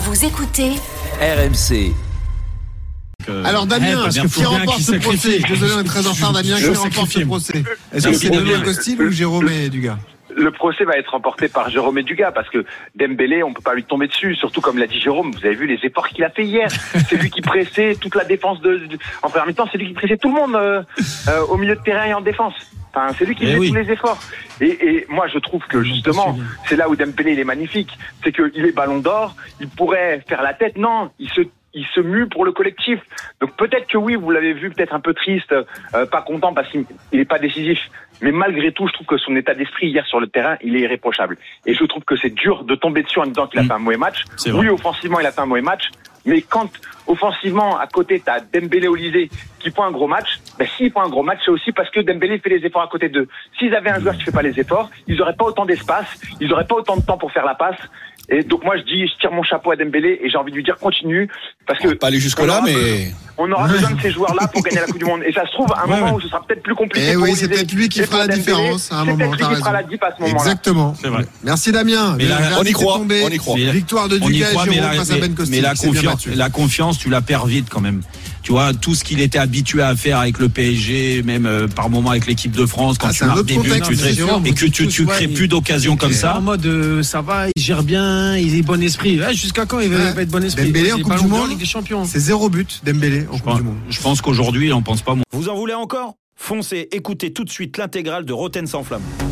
Vous écoutez RMC. Alors Damien, qui remporte ce procès? Désolé, on est très en retard. Damien, qui remporte ce procès? Est-ce que c'est Damien Costil ou Jérôme et Dugas? Le procès va être remporté par Jérôme et Dugas parce que Dembélé, on peut pas lui tomber dessus. Surtout comme l'a dit Jérôme, vous avez vu les efforts qu'il a fait hier. C'est lui qui pressait toute la défense en première mi-temps. C'est lui qui pressait tout le monde au milieu de terrain et en défense. Enfin, c'est lui qui fait tous les efforts. Et moi, je trouve que justement, c'est là où Dembélé il est magnifique. C'est qu'il est Ballon d'Or. Il pourrait faire la tête. Non, il se mue pour le collectif. Donc peut-être que oui, vous l'avez vu peut-être un peu triste, pas content parce qu'il n'est pas décisif. Mais malgré tout, je trouve que son état d'esprit hier sur le terrain, il est irréprochable. Et je trouve que c'est dur de tomber dessus en disant qu'il a fait un mauvais match. Oui, offensivement, il a fait un mauvais match. Mais quand, offensivement, à côté, t'as Dembélé Olysée qui font un gros match, s'ils font un gros match, c'est aussi parce que Dembélé fait les efforts à côté d'eux. S'ils avaient un joueur qui fait pas les efforts, ils n'auraient pas autant d'espace, ils n'auraient pas autant de temps pour faire la passe. Et donc moi je tire mon chapeau à Dembélé et j'ai envie de lui dire continue parce que pas aller jusque là mais on aura besoin de ces joueurs là pour gagner la Coupe du Monde et ça se trouve à un moment où ce sera peut-être plus compliqué. Et oui, c'est peut-être lui qui fera la différence à un moment. C'est peut-être lui qui fera la diff à ce moment-là. Exactement. C'est vrai. Merci Damien. Mais on y croit. On y croit. Victoire de Dugas et Jérôme face à Ben Costil. Mais la confiance, tu la perds vite quand même. Tu vois, tout ce qu'il était habitué à faire avec le PSG, même par moment avec l'équipe de France, quand tu marques des buts, et que tu crées plus d'occasions comme ça. En mode, ça va, il gère bien, il est bon esprit. Jusqu'à quand il va être bon esprit? Dembélé en Coupe du Monde, c'est 0 but, Dembélé en Coupe du Monde. Je pense qu'aujourd'hui, il n'en pense pas. Vous en voulez encore ? Foncez, écoutez tout de suite l'intégrale de Roten sans flamme.